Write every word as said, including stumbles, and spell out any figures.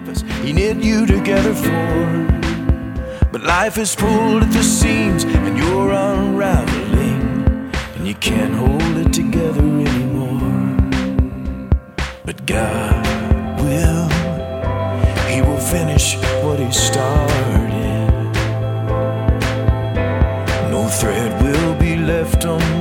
purpose He knit you together for. But life is pulled at the seams and you're unraveling, and you can't hold it together anymore. But God will, He will finish what He started. No thread will be left on